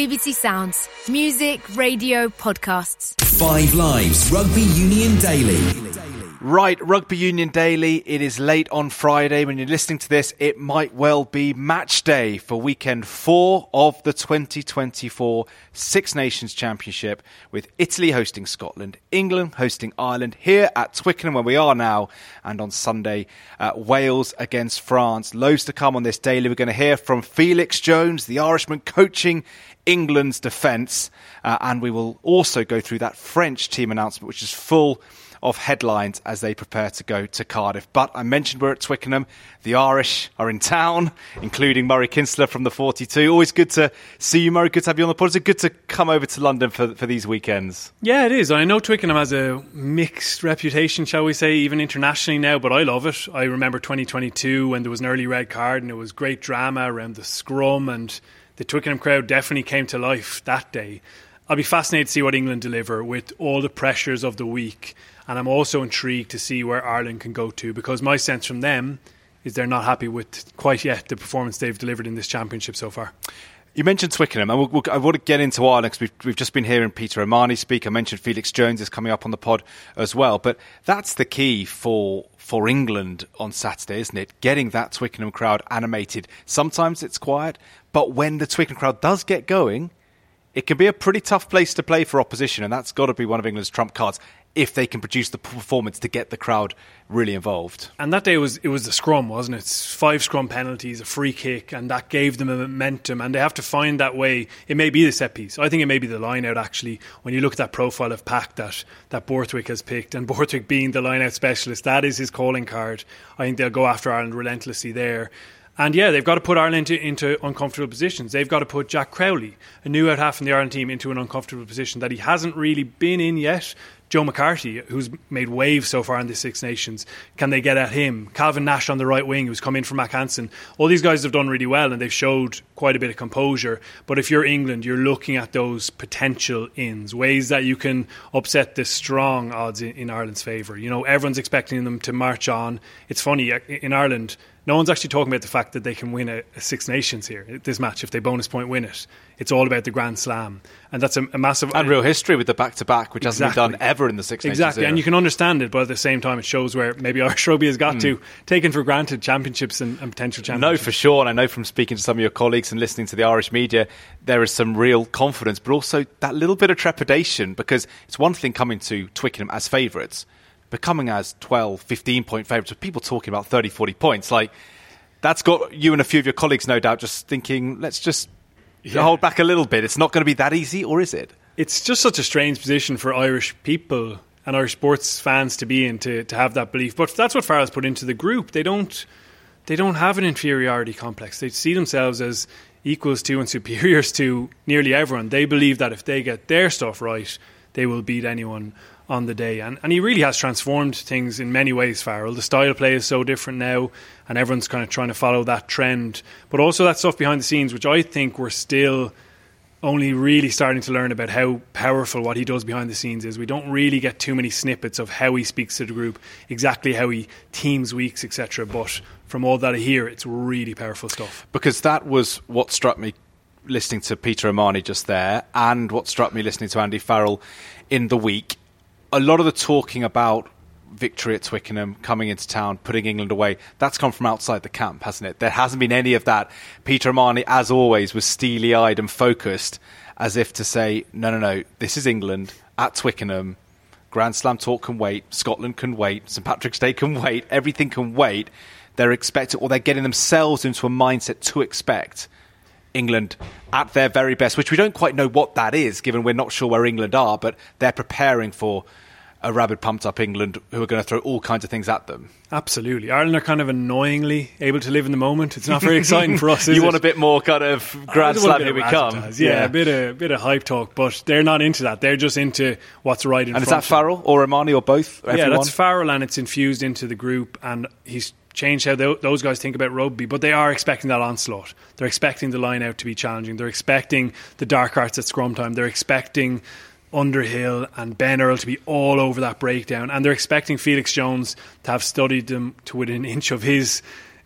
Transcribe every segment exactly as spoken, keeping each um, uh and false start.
B B C Sounds. Music, radio, podcasts. Five Lives Rugby Union Daily. Right, Rugby Union Daily. It is late on Friday. When you're listening to this, it might well be match day for weekend four of the twenty twenty-four Six Nations Championship, with Italy hosting Scotland, England hosting Ireland here at Twickenham, where we are now, and on Sunday, uh, Wales against France. Loads to come on this daily. We're going to hear from Felix Jones, the Irishman coaching England's defence, uh, and we will also go through that French team announcement, which is full of headlines as they prepare to go to Cardiff. But I mentioned we're at Twickenham. The Irish are in town, including Murray Kinsella from the forty-two. Always good to see you, Murray. Good to have you on the pod. Is it good to come over to London for, for these weekends? Yeah, it is. I know Twickenham has a mixed reputation, shall we say, even internationally now, but I love it. I remember twenty twenty-two when there was an early red card and it was great drama around the scrum, and the Twickenham crowd definitely came to life that day. I'll be fascinated to see what England deliver with all the pressures of the week. And I'm also intrigued to see where Ireland can go to, because my sense from them is they're not happy with quite yet the performance they've delivered in this championship so far. You mentioned Twickenham, and we'll, we'll, I want to get into Ireland because we've, we've just been hearing Peter O'Mahony speak. I mentioned Felix Jones is coming up on the pod as well. But that's the key for for England on Saturday, isn't it? Getting that Twickenham crowd animated. Sometimes it's quiet, but when the Twickenham crowd does get going, it can be a pretty tough place to play for opposition, and that's got to be one of England's trump cards if they can produce the performance to get the crowd really involved. And that day was it was the scrum, wasn't it? It's five scrum penalties, a free kick, and that gave them a momentum, and they have to find that way. It may be the set piece. I think it may be the line out, actually, when you look at that profile of pack that, that Borthwick has picked, and Borthwick being the line out specialist, that is his calling card. I think they'll go after Ireland relentlessly there. And yeah, they've got to put Ireland into, into uncomfortable positions. They've got to put Jack Crowley, a new out half in the Ireland team, into an uncomfortable position that he hasn't really been in yet. Joe McCarthy, who's made waves so far in the Six Nations, can they get at him? Calvin Nash on the right wing, who's come in from Mac Hansen. All these guys have done really well and they've showed quite a bit of composure. But if you're England, you're looking at those potential ins, ways that you can upset the strong odds in, in Ireland's favour. You know, everyone's expecting them to march on. It's funny, in Ireland, no one's actually talking about the fact that they can win a, a Six Nations here, this match, if they bonus point win it. It's all about the Grand Slam. And that's a, a massive... And real history with the back-to-back, which exactly. hasn't been done ever in the Six Nations. Exactly, era. And you can understand it, but at the same time it shows where maybe Irish rugby has got mm. to, taken for granted championships and, and potential championships. No, for sure, and I know from speaking to some of your colleagues and listening to the Irish media, there is some real confidence, but also that little bit of trepidation, because it's one thing coming to Twickenham as favourites, but coming as twelve, fifteen point favourites, with people talking about thirty, forty points, like... That's got you and a few of your colleagues, no doubt, just thinking, let's just yeah. hold back a little bit. It's not going to be that easy, or is it? It's just such a strange position for Irish people and Irish sports fans to be in, to, to have that belief. But that's what Farrell's put into the group. They don't, they don't have an inferiority complex. They see themselves as equals to and superiors to nearly everyone. They believe that if they get their stuff right, they will beat anyone on the day. And, and he really has transformed things in many ways, Farrell. The style of play is so different now, and everyone's kind of trying to follow that trend. But also that stuff behind the scenes, which I think we're still only really starting to learn about how powerful what he does behind the scenes is. We don't really get too many snippets of how he speaks to the group, exactly how he teams weeks, et cetera. But from all that I hear, it's really powerful stuff. Because that was what struck me listening to Peter O'Mahony just there, and what struck me listening to Andy Farrell in the week. A lot of the talking about victory at Twickenham, coming into town, putting England away, that's come from outside the camp, hasn't it? There hasn't been any of that. Peter O'Mahony, as always, was steely-eyed and focused, as if to say, no, no, no, this is England at Twickenham. Grand Slam talk can wait. Scotland can wait. St Patrick's Day can wait. Everything can wait. They're expecting, or they're getting themselves into a mindset to expect England at their very best, which we don't quite know what that is, given we're not sure where England are, but they're preparing for a rabid, pumped-up England who are going to throw all kinds of things at them. Absolutely. Ireland are kind of annoyingly able to live in the moment. It's not very exciting for us, is You it? want a bit more kind of Grand Slam, here we come. Yeah, yeah, a bit of, bit of hype talk, but they're not into that. They're just into what's right in and front. And is that Farrell or O'Mahony or both? Yeah, everyone? that's Farrell, and it's infused into the group, and he's changed how those guys think about rugby, but they are expecting that onslaught. They're expecting the line out to be challenging. They're expecting the dark arts at scrum time. They're expecting Underhill and Ben Earl to be all over that breakdown, and they're expecting Felix Jones to have studied them to within an inch of his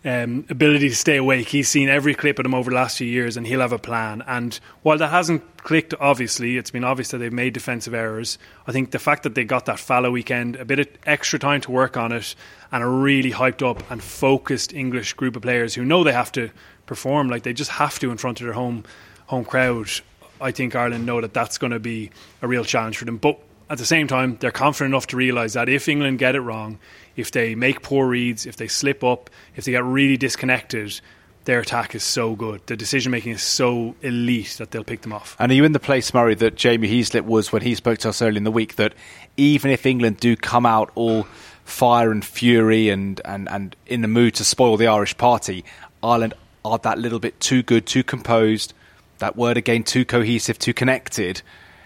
um, ability to stay awake. He's seen every clip of them over the last few years, and he'll have a plan. And while that hasn't clicked, obviously, it's been obvious that they've made defensive errors. I think the fact that they got that fallow weekend, a bit of extra time to work on it, and a really hyped up and focused English group of players who know they have to perform, like they just have to in front of their home home crowd. I think Ireland know that that's going to be a real challenge for them. But at the same time, they're confident enough to realise that if England get it wrong, if they make poor reads, if they slip up, if they get really disconnected, their attack is so good. The decision making is so elite that they'll pick them off. And are you in the place, Murray, that Jamie Heaslip was when he spoke to us earlier in the week, that even if England do come out all fire and fury and, and, and in the mood to spoil the Irish party, Ireland are that little bit too good, too composed, that word again, too cohesive, too connected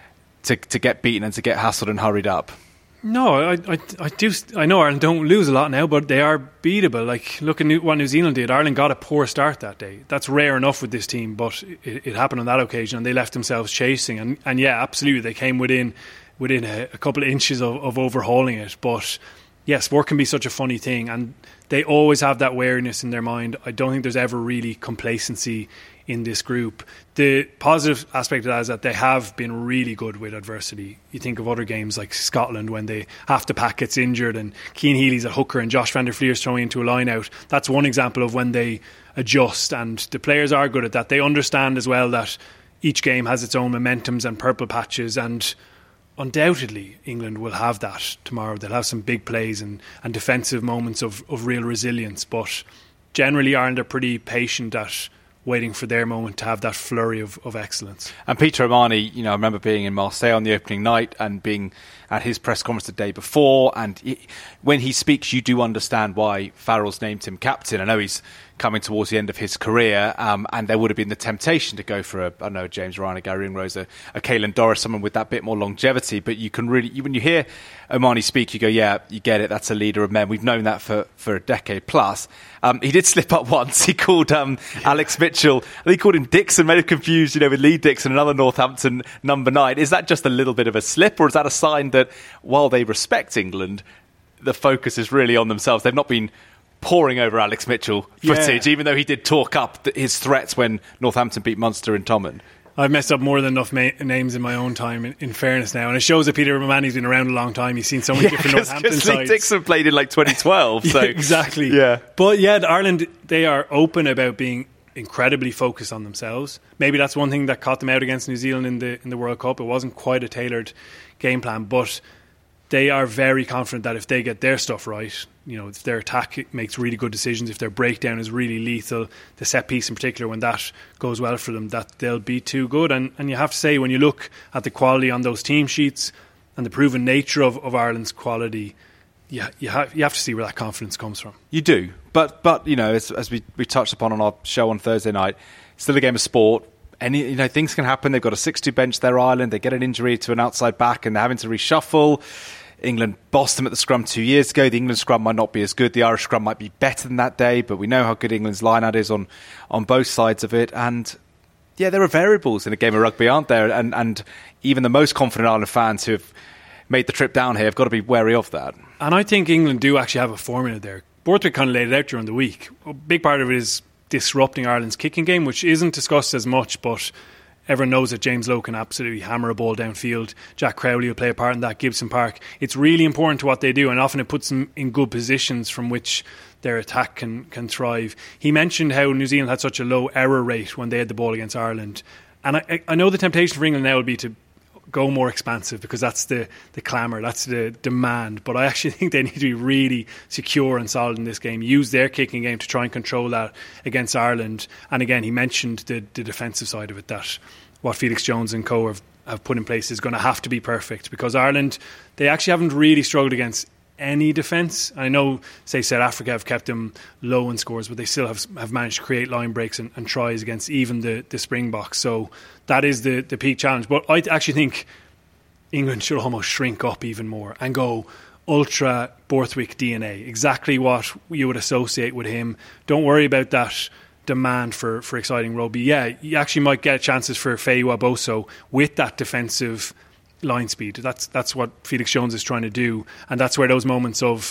to to get beaten and to get hassled and hurried up? No, I, I, I do. I know Ireland don't lose a lot now, but they are beatable. Like, look at what New Zealand did. Ireland got a poor start that day. That's rare enough with this team, but it, it happened on that occasion, and they left themselves chasing. And, and yeah, absolutely, they came within within a, a couple of inches of, of overhauling it. But yes, sport can be such a funny thing, and they always have that wariness in their mind. I don't think there's ever really complacency in this group. The positive aspect of that is that they have been really good with adversity. You think of other games like Scotland when they half the pack gets injured and Cian Healy's at hooker and Josh van der Vlier's throwing into a line out. That's one example of when they adjust, and the players are good at that. They understand as well that each game has its own momentums and purple patches, and undoubtedly England will have that tomorrow. They'll have some big plays and, and defensive moments of, of real resilience, but generally Ireland are pretty patient at waiting for their moment to have that flurry of, of excellence. And Peter O'Mahony, you know, I remember being in Marseille on the opening night and being at his press conference the day before, and he, when he speaks, you do understand why Farrell's named him captain. I know he's coming towards the end of his career, um, and there would have been the temptation to go for a, I don't know, James Ryan, a Gary Ringrose, a, a Caelan Doris, someone with that bit more longevity. But you can really, when you hear O'Mahony speak, you go, yeah, you get it, that's a leader of men. We've known that for, for a decade plus. Um, he did slip up once. He called um, Alex Mitchell, I think he called him Dixon, made him confused, you know, with Lee Dixon, another Northampton number nine. Is that just a little bit of a slip, or is that a sign that while they respect England, the focus is really on themselves? They've not been poring over Alex Mitchell footage, yeah, even though he did talk up th- his threats when Northampton beat Munster in Thomond. I've messed up more than enough ma- names in my own time, in, in fairness now, and it shows that Peter O'Mahony's been around a long time. He's seen so many yeah, different cause, Northampton cause sides. Lee Dixon played in like twenty twelve. So. Yeah, exactly. Yeah. But yeah, Ireland, they are open about being incredibly focused on themselves. Maybe that's one thing that caught them out against New Zealand in the in the World Cup. It wasn't quite a tailored game plan, but they are very confident that if they get their stuff right, you know, if their attack makes really good decisions, if their breakdown is really lethal, the set piece in particular, when that goes well for them, that they'll be too good. And and you have to say, when you look at the quality on those team sheets and the proven nature of, of Ireland's quality, you, you, have, you have to see where that confidence comes from. You do. But, but you know, as, as we, we touched upon on our show on Thursday night, it's still a game of sport. Any, you know, things can happen. They've got a six two bench there, Ireland. They get an injury to an outside back and they're having to reshuffle. England bossed them at the scrum two years ago. The England scrum might not be as good. The Irish scrum might be better than that day, but we know how good England's line-out is on, on both sides of it. And yeah, there are variables in a game of rugby, aren't there? And, and even the most confident Ireland fans who have made the trip down here have got to be wary of that. And I think England do actually have a formula there. Borthwick kind of laid it out during the week. A big part of it is disrupting Ireland's kicking game, which isn't discussed as much, but everyone knows that James Lowe can absolutely hammer a ball downfield. Jack Crowley will play a part in that. Gibson Park. It's really important to what they do, and often it puts them in good positions from which their attack can, can thrive. He mentioned how New Zealand had such a low error rate when they had the ball against Ireland. And I, I know the temptation for England now would be to go more expansive, because that's the, the clamour, that's the demand. But I actually think they need to be really secure and solid in this game, use their kicking game to try and control that against Ireland. And again, he mentioned the, the defensive side of it, that what Felix Jones and co have, have put in place is going to have to be perfect, because Ireland, they actually haven't really struggled against any defence. I know, say, South Africa have kept them low in scores, but they still have have managed to create line breaks and, and tries against even the, the Springboks. So that is the, the peak challenge. But I actually think England should almost shrink up even more and go ultra Borthwick D N A, exactly what you would associate with him. Don't worry about that demand for, for exciting rugby. Yeah, you actually might get chances for Feiwa Boso with that defensive line speed. That's that's what Felix Jones is trying to do, and that's where those moments of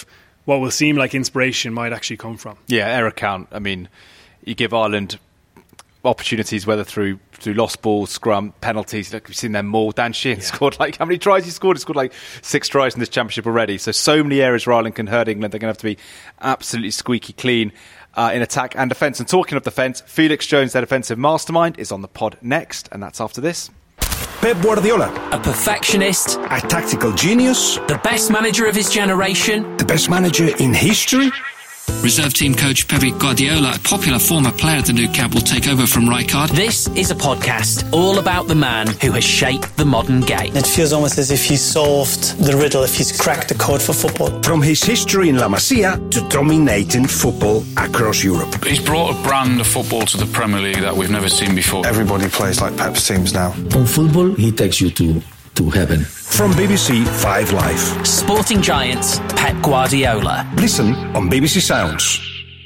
what will seem like inspiration might actually come from. Yeah, error count. I mean, you give Ireland opportunities, whether through through lost balls, scrum, penalties. Look, we've seen them more. Dan Sheehan yeah. scored like, how many tries he scored? He scored like six tries in this championship already. So, so many areas where Ireland can hurt England. They're going to have to be absolutely squeaky clean uh, in attack and defence. And talking of defence, Felix Jones, their defensive mastermind, is on the pod next. And that's after this. Pep Guardiola. A perfectionist. A tactical genius. The best manager of his generation. The best manager in history. Reserve team coach Pep Guardiola, a popular former player at the Nou Camp, will take over from Rijkaard. This is a podcast all about the man who has shaped the modern game. It feels almost as if he's solved the riddle, if he's cracked the code for football. From his history in La Masia to dominating football across Europe. He's brought a brand of football to the Premier League that we've never seen before. Everybody plays like Pep's teams now. On football, he takes you to, to heaven. From B B C Five Live. Sporting Giants, Pep Guardiola. Listen on B B C Sounds.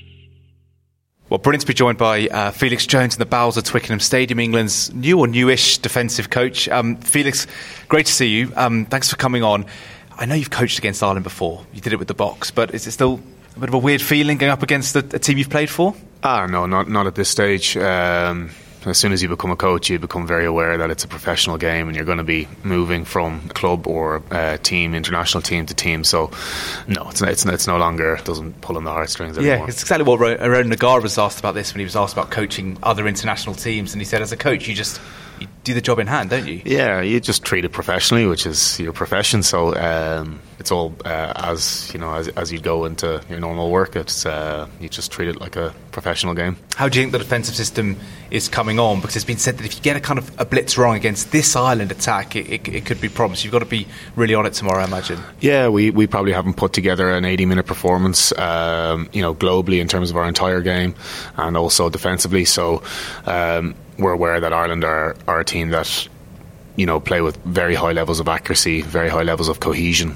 Well, brilliant to be joined by uh, Felix Jones in the bowels of Twickenham Stadium, England's new or newish defensive coach. Um, Felix, great to see you. Um, thanks for coming on. I know you've coached against Ireland before. You did it with the Box, but is it still a bit of a weird feeling going up against a, a team you've played for? Ah, no, not not at this stage. Um, as soon as you become a coach, you become very aware that it's a professional game and you're going to be moving from club or uh, team, international team to team. So, no, it's it's, it's no longer, it doesn't pull on the heartstrings anymore. Yeah, it's exactly what Aaron Nagar was asked about this when he was asked about coaching other international teams. And he said, as a coach, you just you do the job in hand, don't you? Yeah, you just treat it professionally, which is your profession. So um, it's all uh, as you know, as, as you go into your normal work. It's uh, you just treat it like a professional game. How do you think the defensive system is coming on? Because it's been said that if you get a kind of a blitz wrong against this Ireland attack, it, it, it could be problems. You've got to be really on it tomorrow, I imagine. Yeah, we, we probably haven't put together an eighty minute performance, um, you know, globally in terms of our entire game and also defensively. So um, we're aware that Ireland are, are a team that, you know, play with very high levels of accuracy, very high levels of cohesion.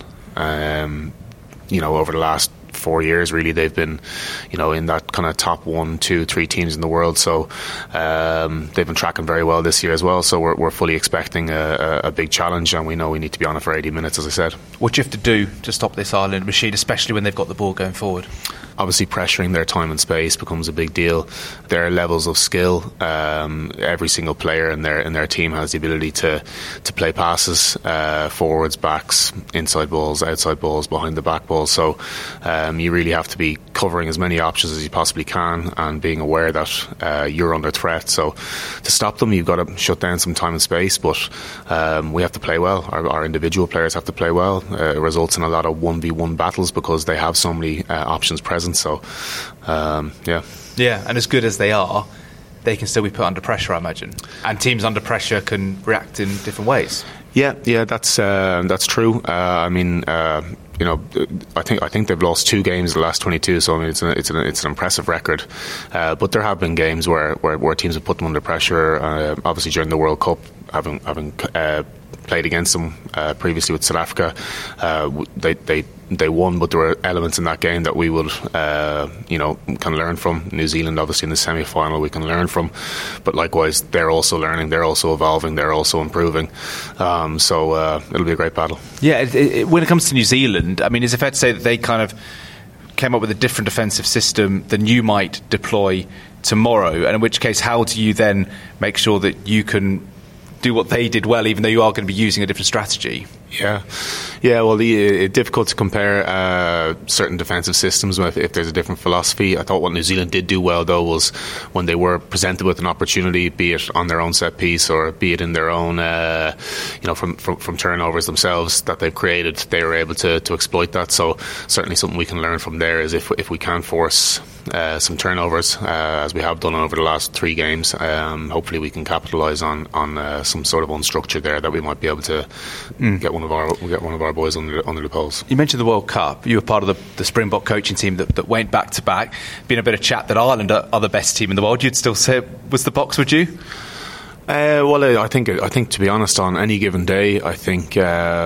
Um, you know, over the last four years, really, they've been, you know, in that kind of top one, two, three teams in the world. So um, they've been tracking very well this year as well. So we're, we're fully expecting a, a big challenge, and we know we need to be on it for eighty minutes, as I said. What do you have to do to stop this Ireland machine, especially when they've got the ball going forward? Obviously, pressuring their time and space becomes a big deal. Their levels of skill, um, every single player in their in their team has the ability to to play passes, uh, forwards, backs, inside balls, outside balls, behind the back balls. So um, you really have to be covering as many options as you possibly can and being aware that uh, you're under threat. So to stop them, you've got to shut down some time and space. But um, we have to play well. Our, our individual players have to play well. Uh, it results in a lot of one v one battles because they have so many uh, options present. So, um, yeah. Yeah, and as good as they are, they can still be put under pressure, I imagine. And teams under pressure can react in different ways. Yeah, yeah, that's uh, that's true. Uh, I mean, uh, you know, I think I think they've lost two games in the last twenty-two. So I mean, it's an it's an, it's an impressive record. Uh, but there have been games where, where, where teams have put them under pressure. Uh, obviously, during the World Cup, having having uh, played against them uh, previously with South Africa, uh, they they. They won, but there were elements in that game that we would, uh, you know, can learn from. New Zealand, obviously, in the semi-final, we can learn from. But likewise, they're also learning, they're also evolving, they're also improving. Um, so uh, it'll be a great battle. Yeah, it, it, when it comes to New Zealand, I mean, is it fair to say that they kind of came up with a different defensive system than you might deploy tomorrow? And in which case, how do you then make sure that you can do what they did well, even though you are going to be using a different strategy? Yeah, yeah. Well, the, it's difficult to compare uh, certain defensive systems if, if there's a different philosophy. I thought what New Zealand did do well, though, was when they were presented with an opportunity, be it on their own set piece or be it in their own, uh, you know, from, from from turnovers themselves that they've created, they were able to to exploit that. So certainly something we can learn from there is if if we can force uh, some turnovers, uh, as we have done over the last three games, um, hopefully we can capitalise on on uh, some sort of unstructure there that we might be able to mm. get one of our we get one of our boys under under the poles. You mentioned the World Cup. You were part of the, the Springbok coaching team that, that went back to back. Been a bit of chat that Ireland are, are the best team in the world. You'd still say it was the Box, would you? Uh, well, I think I think to be honest, on any given day, I think um,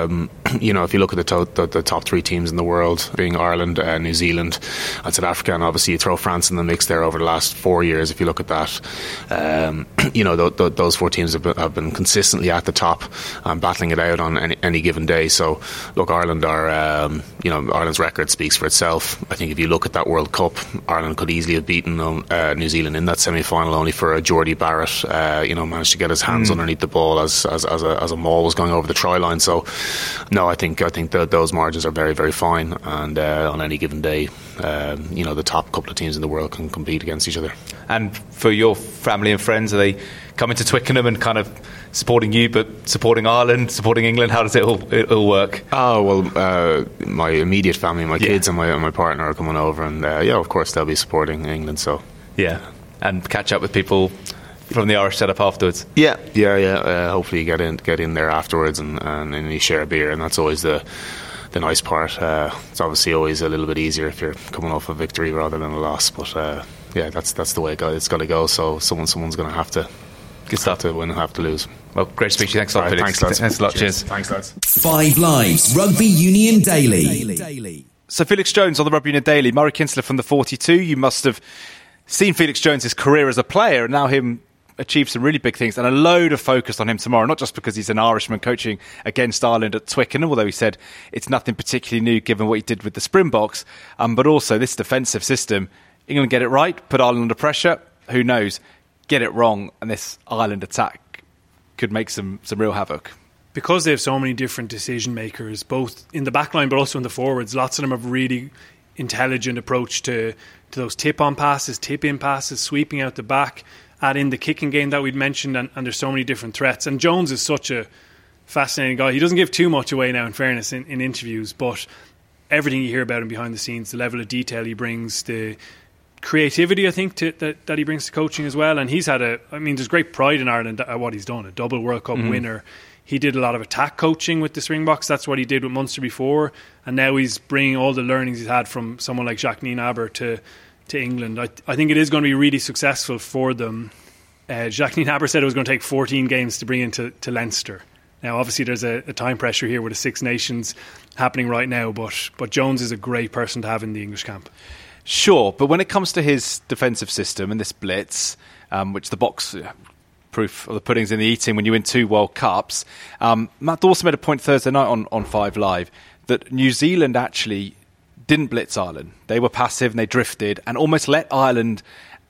you know, if you look at the, to- the, the top three teams in the world, being Ireland, uh, New Zealand and South Africa, and obviously you throw France in the mix there over the last four years, if you look at that, um, you know, th- th- those four teams have been, have been consistently at the top, um, battling it out on any, any given day. So, look, Ireland are, um, you know, Ireland's record speaks for itself. I think if you look at that World Cup, Ireland could easily have beaten um, uh, New Zealand in that semi-final, only for a Geordie Barrett, uh, you know, managed to get his hands mm. underneath the ball as as, as, a, as a maul was going over the try line. So, no, I think I think that those margins are very, very fine, and uh, on any given day, um, you know, the top couple of teams in the world can compete against each other. And for your family and friends, are they coming to Twickenham and kind of supporting you, but supporting Ireland, supporting England? How does it all, it all work? Oh, well, uh, my immediate family, my yeah. kids and my and my partner are coming over, and uh, yeah, of course they'll be supporting England. So yeah, and catch up with people from the Irish setup afterwards. Yeah, yeah, yeah. Uh, hopefully, you get in get in there afterwards, and, and, and you share a beer, and that's always the the nice part. Uh, it's obviously always a little bit easier if you're coming off a victory rather than a loss, but uh, yeah, that's that's the way it it's got to go. So someone someone's going to have to. Good stuff to win and have to lose. Well, great to speak to you. Thanks a lot, right, Felix. Thanks, lads. Thanks a lot. Cheers. Cheers. Thanks, lads. Five Lives Rugby Union Daily. So Felix Jones on the Rugby Union Daily. Murray Kinsler from the forty-two. You must have seen Felix Jones' career as a player and now him achieve some really big things, and a load of focus on him tomorrow, not just because he's an Irishman coaching against Ireland at Twickenham, although he said it's nothing particularly new given what he did with the Springboks, um, but also this defensive system. England get it right, put Ireland under pressure. Who knows? Get it wrong, and this Ireland attack could make some, some real havoc. Because they have so many different decision makers, both in the back line but also in the forwards, lots of them have really intelligent approach to, to those tip-on passes, tip-in passes, sweeping out the back, add in the kicking game that we'd mentioned, and, and there's so many different threats. And Jones is such a fascinating guy. He doesn't give too much away now, in fairness, in, in interviews, but everything you hear about him behind the scenes, the level of detail he brings, the creativity, I think, to, that, that he brings to coaching as well. And he's had a, I mean, there's great pride in Ireland at what he's done, a double World Cup mm-hmm. winner. He did a lot of attack coaching with the Springboks. That's what he did with Munster before. And now he's bringing all the learnings he's had from someone like Jacques Nienaber to, to England. I, I think it is going to be really successful for them. Uh, Jacques Nienaber said it was going to take fourteen games to bring into to Leinster. Now, obviously, there's a, a time pressure here with the Six Nations happening right now, but but Jones is a great person to have in the English camp. Sure, but when it comes to his defensive system and this blitz, um, which the box uh, proof of the pudding's in the eating when you win two World Cups, um, Matt Dawson made a point Thursday night on, on Five Live that New Zealand actually didn't blitz Ireland. They were passive and they drifted and almost let Ireland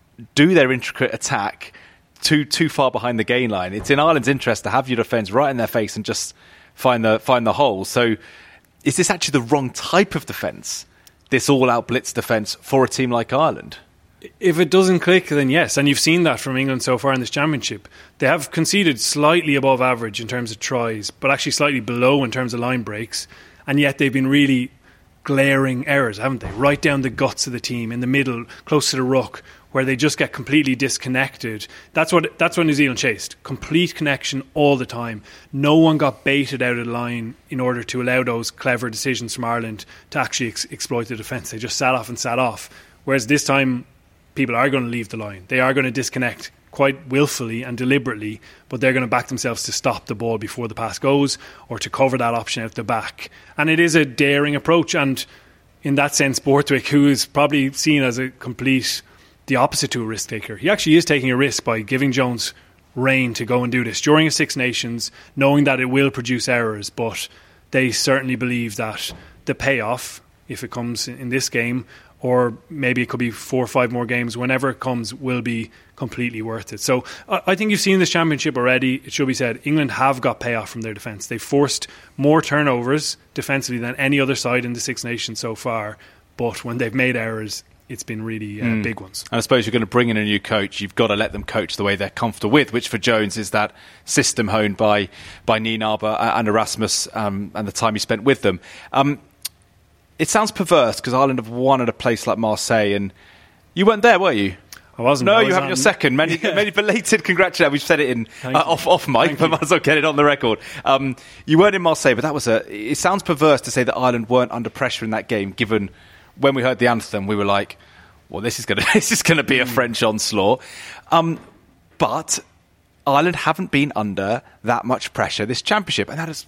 do their intricate attack too too far behind the gain line. It's in Ireland's interest to have your defence right in their face and just find the find the hole. So is this actually the wrong type of defence, this all-out blitz defence for a team like Ireland? If it doesn't click, then yes. And you've seen that from England so far in this championship. They have conceded slightly above average in terms of tries, but actually slightly below in terms of line breaks. And yet they've been really glaring errors, haven't they? Right down the guts of the team, in the middle, close to the ruck, where they just get completely disconnected. That's what that's what New Zealand chased. Complete connection all the time. No one got baited out of the line in order to allow those clever decisions from Ireland to actually ex- exploit the defence. They just sat off and sat off. Whereas this time, people are going to leave the line. They are going to disconnect quite willfully and deliberately, but they're going to back themselves to stop the ball before the pass goes or to cover that option out the back. And it is a daring approach. And in that sense, Borthwick, who is probably seen as a complete... the opposite to a risk taker. He actually is taking a risk by giving Jones rein to go and do this during a Six Nations, knowing that it will produce errors, but they certainly believe that the payoff, if it comes in this game, or maybe it could be four or five more games, whenever it comes, will be completely worth it. So I think you've seen this championship already. It should be said, England have got payoff from their defence. They've forced more turnovers defensively than any other side in the Six Nations so far, but when they've made errors, it's been really uh, mm. big ones. And I suppose you're going to bring in a new coach, you've got to let them coach the way they're comfortable with, which for Jones is that system honed by by Nienaber and Erasmus um, and the time he spent with them. Um, it sounds perverse because Ireland have won at a place like Marseille, and you weren't there, were you? I wasn't. No, I was you having your second. Many, yeah. many belated congratulations. We've said it in uh, off off mic, but might as well get it on the record. Um, you weren't in Marseille, but that was a. It sounds perverse to say that Ireland weren't under pressure in that game, given when we heard the anthem, we were like, well, this is going to this is going to be a French onslaught. Um, but Ireland haven't been under that much pressure this championship, and that has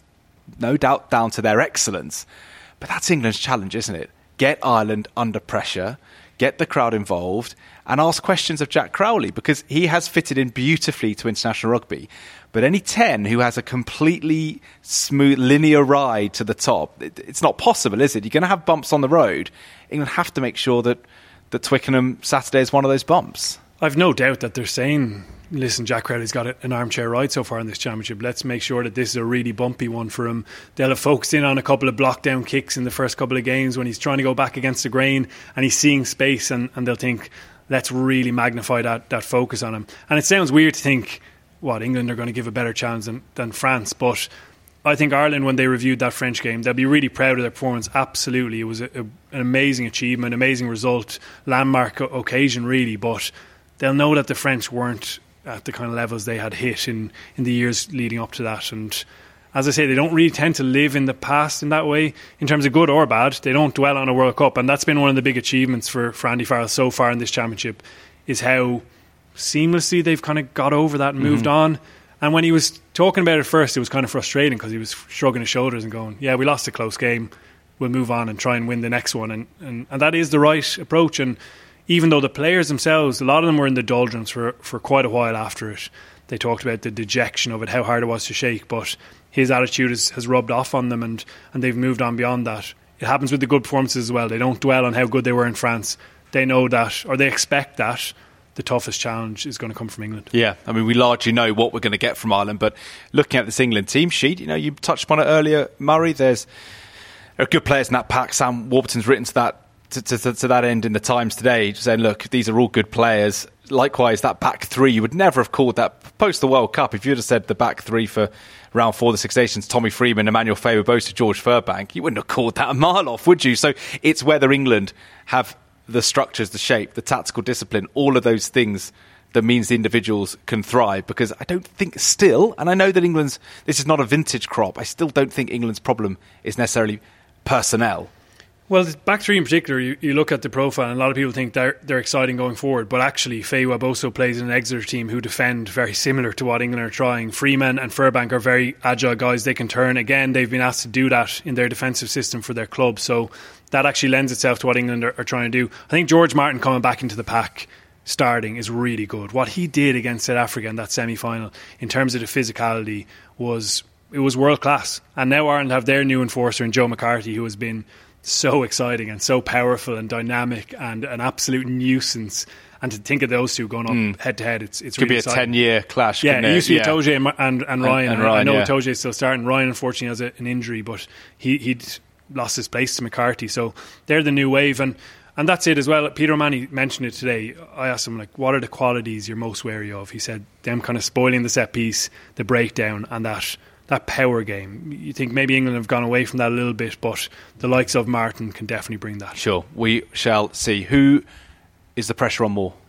no doubt down to their excellence. But that's England's challenge, isn't it? Get Ireland under pressure, get the crowd involved, and ask questions of Jack Crowley, because he has fitted in beautifully to international rugby. But any ten who has a completely smooth, linear ride to the top, it, it's not possible, is it? You're going to have bumps on the road. England have to make sure that, that Twickenham Saturday is one of those bumps. I've no doubt that they're saying, listen, Jack Crowley's got an armchair ride so far in this championship. Let's make sure that this is a really bumpy one for him. They'll have focused in on a couple of block-down kicks in the first couple of games when he's trying to go back against the grain and he's seeing space, and, and they'll think, let's really magnify that, that focus on him. And it sounds weird to think, what, England are going to give a better chance than, than France, but I think Ireland, when they reviewed that French game, they'll be really proud of their performance. Absolutely. It was a, a, an amazing achievement, amazing result, landmark occasion really, but they'll know that the French weren't at the kind of levels they had hit in, in the years leading up to that. And as I say, they don't really tend to live in the past in that way, in terms of good or bad. They don't dwell on a World Cup, and that's been one of the big achievements for, for Andy Farrell so far in this championship, is how seamlessly they've kind of got over that and moved mm-hmm. on. And when he was talking about it first, it was kind of frustrating because he was shrugging his shoulders and going, yeah, we lost a close game, we'll move on and try and win the next one. And, and, and that is the right approach. And even though the players themselves, a lot of them were in the doldrums for, for quite a while after it. They talked about the dejection of it, how hard it was to shake, but his attitude has, has rubbed off on them, and, and they've moved on beyond that. It happens with the good performances as well. They don't dwell on how good they were in France. They know that, or they expect that, the toughest challenge is going to come from England. Yeah, I mean, we largely know what we're going to get from Ireland, but looking at this England team sheet, you know, you touched upon it earlier, Murray, there's there are good players in that pack. Sam Warburton's written to that To, to, to that end in the Times today, saying, look, these are all good players. Likewise, that back three, you would never have called that post the World Cup. If you'd have said the back three for round four of the Six Nations, Tommy Freeman, Emmanuel Faber, Bosa, George Furbank, you wouldn't have called that a mile off, would you? So it's whether England have the structures, the shape, the tactical discipline, all of those things that means the individuals can thrive. Because I don't think still, and I know that England's, this is not a vintage crop, I still don't think England's problem is necessarily personnel. Well, the back three in particular, you, you look at the profile and a lot of people think they're, they're exciting going forward, but actually Faye Bosa plays in an Exeter team who defend very similar to what England are trying. Freeman and Furbank are very agile guys. They can turn. Again, they've been asked to do that in their defensive system for their club, so that actually lends itself to what England are, are trying to do. I think George Martin coming back into the pack starting is really good. What he did against South Africa in that semi-final in terms of the physicality was, it was world class. And now Ireland have their new enforcer in Joe McCarthy, who has been so exciting and so powerful and dynamic and an absolute nuisance. And to think of those two going up mm. head to head, it's it's could really be a exciting. ten-year clash. Yeah, it it used to be yeah. Itoje and, and, and Ryan. And, and Ryan I know yeah. Itoje is still starting. Ryan unfortunately has a, an injury, but he he'd lost his place to McCarthy. So they're the new wave, and and that's it as well. Peter O'Mahony mentioned it today. I asked him, like, what are the qualities you're most wary of? He said them kind of spoiling the set piece, the breakdown, and that. That power game. You think maybe England have gone away from that a little bit, but the likes of Martin can definitely bring that. Sure, we shall see. Who is the pressure on more?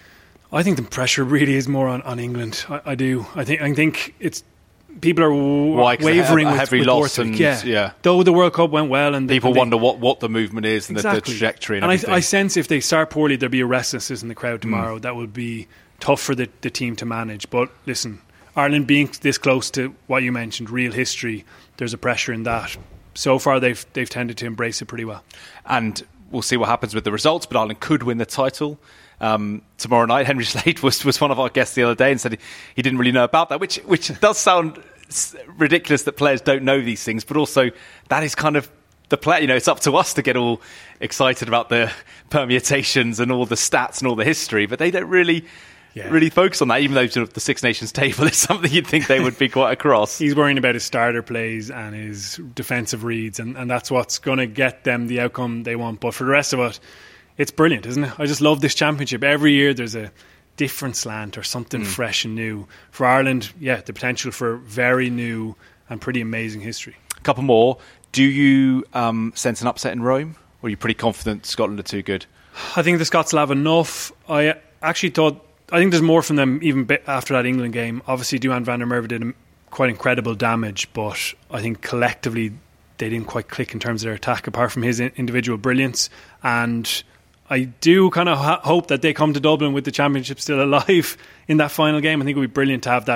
I think the pressure really is more on, on England. I, I do. I think I think it's people are w- Why, wavering a with, heavy with loss Borthwick. and yeah. yeah. Though the World Cup went well, and people and they, wonder what, what the movement is and exactly. the, the trajectory. And, and everything. I, I sense if they start poorly, there'll be a restlessness in the crowd tomorrow. Mm. That will be tough for the, the team to manage. But listen, Ireland being this close to what you mentioned, real history, there's a pressure in that. So far, they've they've tended to embrace it pretty well. And we'll see what happens with the results, but Ireland could win the title um, tomorrow night. Henry Slade was, was one of our guests the other day and said he, he didn't really know about that, which which does sound ridiculous that players don't know these things, but also that is kind of the play. You know, it's up to us to get all excited about the permutations and all the stats and all the history, but they don't really... Yeah. really focus on that, even though sort of the Six Nations table is something you'd think they would be quite across. He's worrying about his starter plays and his defensive reads, and, and that's what's going to get them the outcome they want. But for the rest of it, it's brilliant, isn't it? I just love this championship. Every year there's a different slant or something mm. fresh and new. For Ireland, yeah, the potential for very new and pretty amazing history. A couple more. Do you um, sense an upset in Rome? Or are you pretty confident Scotland are too good? I think the Scots will have enough. I actually thought I think there's more from them even bit after that England game. Obviously, Duhan van der Merwe did quite incredible damage, but I think collectively they didn't quite click in terms of their attack, apart from his individual brilliance. And I do kind of ha- hope that they come to Dublin with the championship still alive in that final game. I think it would be brilliant to have that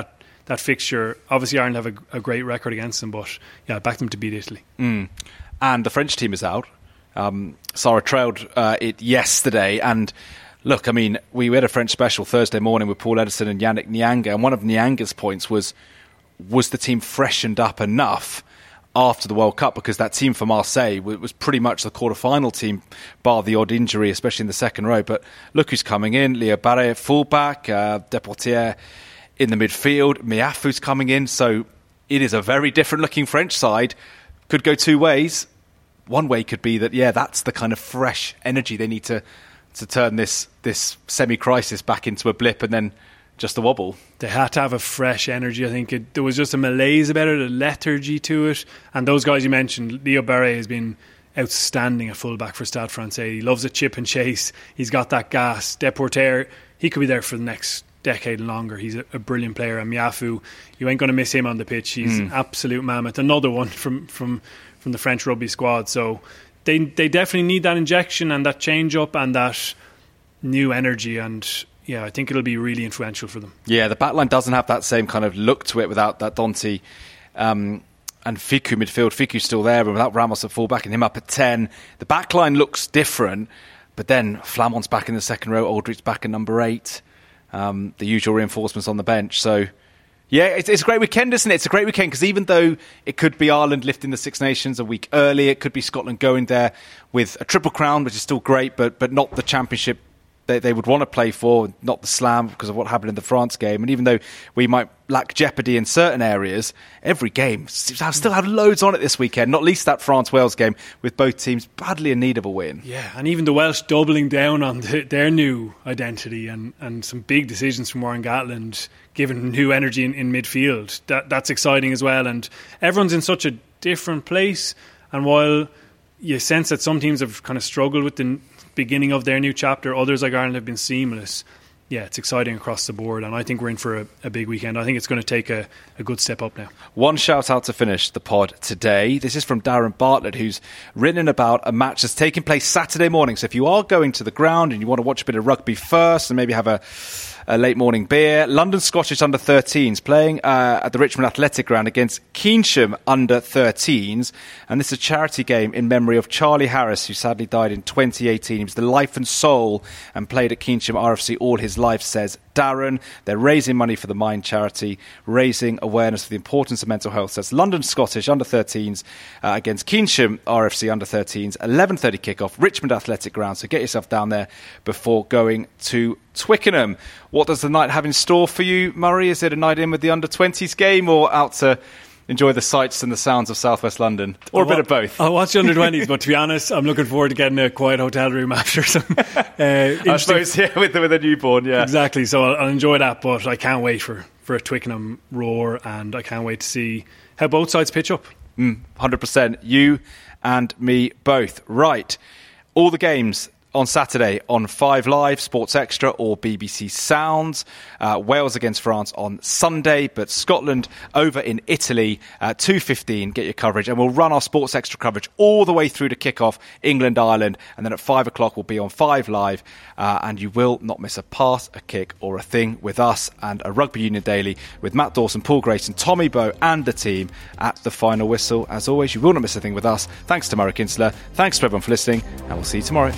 that fixture. Obviously, Ireland have a, a great record against them, but yeah, I back them to beat Italy. Mm. And the French team is out. Um, Sarah trailed uh, it yesterday, and look, I mean, we had a French special Thursday morning with Paul Edison and Yannick Nyanga, and one of Nyanga's points was, was the team freshened up enough after the World Cup, because that team for Marseille was pretty much the quarter-final team, bar the odd injury, especially in the second row. But look who's coming in: Léa Barré at fullback, uh, Deportier in the midfield, Miafu's coming in. So it is a very different-looking French side. Could go two ways. One way could be that, yeah, that's the kind of fresh energy they need to to turn this this semi-crisis back into a blip and then just a wobble. They had to have a fresh energy. I think it, there was just a malaise about it, a lethargy to it. And those guys you mentioned, Léa Barré has been outstanding at fullback for Stade Francais. He loves a chip and chase. He's got that gas. Deportier, he could be there for the next decade and longer. He's a, a brilliant player. And Miafu, you ain't going to miss him on the pitch. He's mm. an absolute mammoth. Another one from from from the French rugby squad. So they they definitely need that injection and that change up and that new energy, and yeah, I think it'll be really influential for them. Yeah, the backline doesn't have that same kind of look to it without that Dante um, and Fickou midfield. Ficou's still there, but without Ramos at fullback and him up at ten, the backline looks different. But then Flamon's back in the second row, Aldrich's back at number eight, um, the usual reinforcements on the bench. So yeah, it's, it's a great weekend, isn't it? It's a great weekend because even though it could be Ireland lifting the Six Nations a week early, it could be Scotland going there with a triple crown, which is still great, but but not the championship they, they would want to play for, not the slam because of what happened in the France game. And even though we might lack jeopardy in certain areas, every game I still have loads on it this weekend, not least that France-Wales game with both teams badly in need of a win. Yeah, and even the Welsh doubling down on the, their new identity and, and some big decisions from Warren Gatland, giving new energy in, in midfield. That That's exciting as well. And everyone's in such a different place. And while you sense that some teams have kind of struggled with the beginning of their new chapter, others like Ireland have been seamless. Yeah, it's exciting across the board, and I think we're in for a, a big weekend. I think it's going to take a, a good step up now. One shout out to finish the pod today. This is from Darren Bartlett, who's written about a match that's taking place Saturday morning. So if you are going to the ground and you want to watch a bit of rugby first and maybe have a a late morning beer, London Scottish under thirteens playing uh, at the Richmond Athletic Ground against Keynsham under thirteens, and this is a charity game in memory of Charlie Harris, who sadly died in twenty eighteen. He was the life and soul and played at Keynsham R F C all his life, says Darren. They're raising money for the Mind charity, raising awareness of the importance of mental health. So that's London Scottish under thirteens uh, against Keynsham R F C under thirteens, eleven thirty kickoff, Richmond Athletic Ground. So get yourself down there before going to Twickenham. What does the night have in store for you, Murray? Is it a night in with the under twenties game, or out to enjoy the sights and the sounds of southwest London, or I'll a bit wa- of both? I'll watch the under twenties, but to be honest, I'm looking forward to getting a quiet hotel room after some uh, I suppose, yeah, with, with a newborn, yeah. Exactly, so I'll, I'll enjoy that, but I can't wait for, for a Twickenham roar, and I can't wait to see how both sides pitch up. Mm, one hundred percent. You and me both. Right. All the games on Saturday on Five Live, Sports Extra or B B C Sounds. Uh, Wales against France on Sunday, but Scotland over in Italy at two fifteen. Get your coverage, and we'll run our Sports Extra coverage all the way through to kick-off, England-Ireland, and then at five o'clock we'll be on Five Live, uh, and you will not miss a pass, a kick or a thing with us and a Rugby Union Daily with Matt Dawson, Paul Grayson, Tommy Bowe and the team at the final whistle. As always, you will not miss a thing with us. Thanks to Murray Kinsler, thanks to everyone for listening, and we'll see you tomorrow.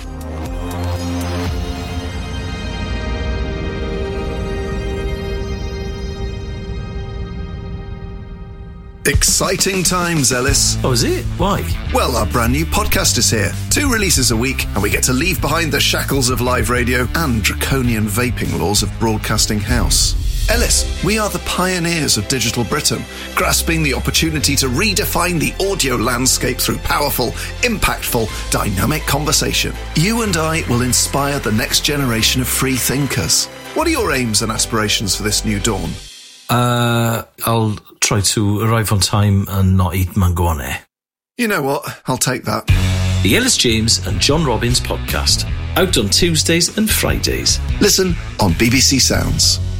Exciting times, Ellis. Oh, is it? Why? Well, our brand new podcast is here. Two releases a week, and we get to leave behind the shackles of live radio and draconian vaping laws of Broadcasting House. Ellis, we are the pioneers of digital Britain, grasping the opportunity to redefine the audio landscape through powerful, impactful, dynamic conversation. You and I will inspire the next generation of free thinkers. What are your aims and aspirations for this new dawn? Uh, I'll try to arrive on time and not eat mangone. You know what? I'll take that. The Ellis James and John Robbins podcast, out on Tuesdays and Fridays. Listen on B B C Sounds.